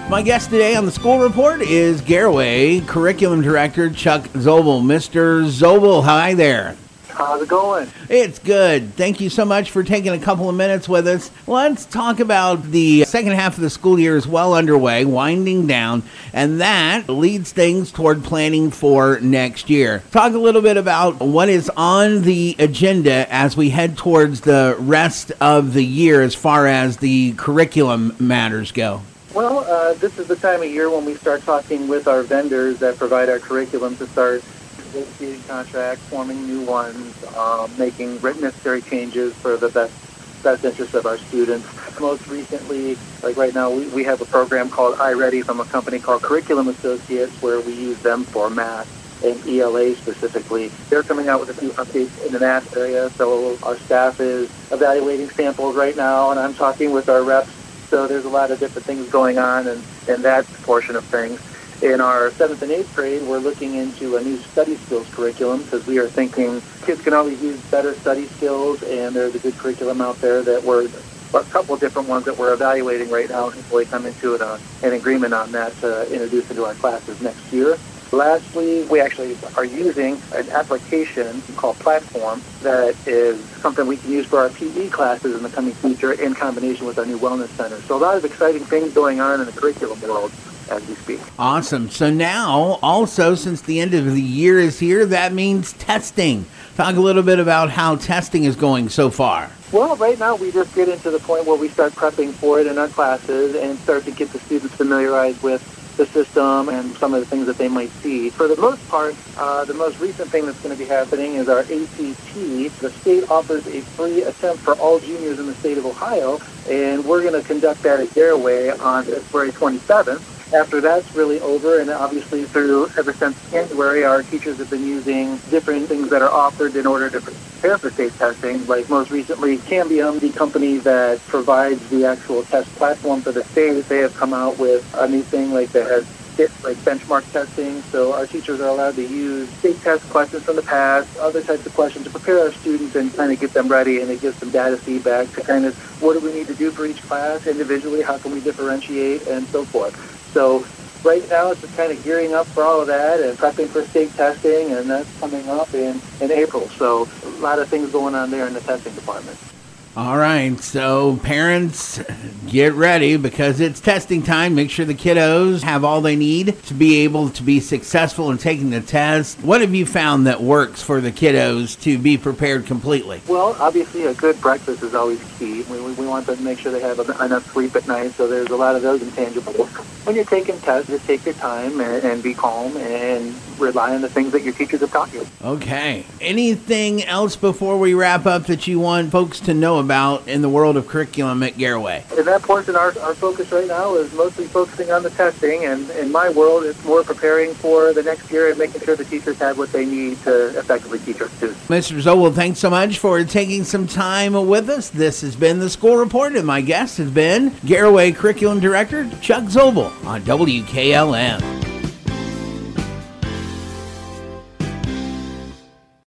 My guest today on the School Report is Garaway Curriculum Director Chuck Zobel. Mr. Zobel, hi there. How's it going? It's good. Thank you so much for taking a couple of minutes with us. Let's talk about the second half of the school year is well underway, winding down, and that leads things toward planning for next year. Talk a little bit about what is on the agenda as we head towards the rest of the year as far as the curriculum matters go. Well, this is the time of year when we start talking with our vendors that provide our curriculum to start negotiating contracts, forming new ones, making necessary changes for the best interest of our students. Most recently, like right now, we have a program called iReady from a company called Curriculum Associates, where we use them for math and ELA specifically. They're coming out with a few updates in the math area, so our staff is evaluating samples right now, and I'm talking with our reps. So there's a lot of different things going on in that portion of things. In our 7th and 8th grade, we're looking into a new study skills curriculum because we are thinking kids can always use better study skills, and there's a good curriculum out there that a couple of different ones that we're evaluating right now, and hopefully come into an agreement on that to introduce into our classes next year. Lastly, we actually are using an application called Platform that is something we can use for our PE classes in the coming future in combination with our new wellness center. So a lot of exciting things going on in the curriculum world as we speak. Awesome. So now, also, since the end of the year is here, that means testing. Talk a little bit about how testing is going so far. Well, right now we just get into the point where we start prepping for it in our classes and start to get the students familiarized with the system and some of the things that they might see. For the most part, the most recent thing that's going to be happening is our ACT. The state offers a free attempt for all juniors in the state of Ohio, and we're going to conduct that at Garaway on February 27th. After that's really over, and obviously ever since January, our teachers have been using different things that are offered in order to prepare for state testing. Like most recently, Cambium, the company that provides the actual test platform for the state, they have come out with a new thing that has benchmark testing. So our teachers are allowed to use state test questions from the past, other types of questions to prepare our students and kind of get them ready, and it gives them data feedback to kind of what do we need to do for each class individually, how can we differentiate, and so forth. So right now it's just kind of gearing up for all of that and prepping for state testing, and that's coming up in April. So a lot of things going on there in the testing department. All right, so parents, get ready because it's testing time. Make sure the kiddos have all they need to be able to be successful in taking the test. What have you found that works for the kiddos to be prepared completely? Well, obviously a good breakfast is always key. We want them to make sure they have enough sleep at night, so there's a lot of those intangibles. When you're taking tests, just take your time and be calm and rely on the things that your teachers have taught you. Okay. Anything else before we wrap up that you want folks to know about in the world of curriculum at Garaway? In that portion, our focus right now is mostly focusing on the testing, and in my world, it's more preparing for the next year and making sure the teachers have what they need to effectively teach our students. Mr. Zobel, thanks so much for taking some time with us. This has been the School Report, and my guest has been Garaway Curriculum Director Chuck Zobel on WKLM.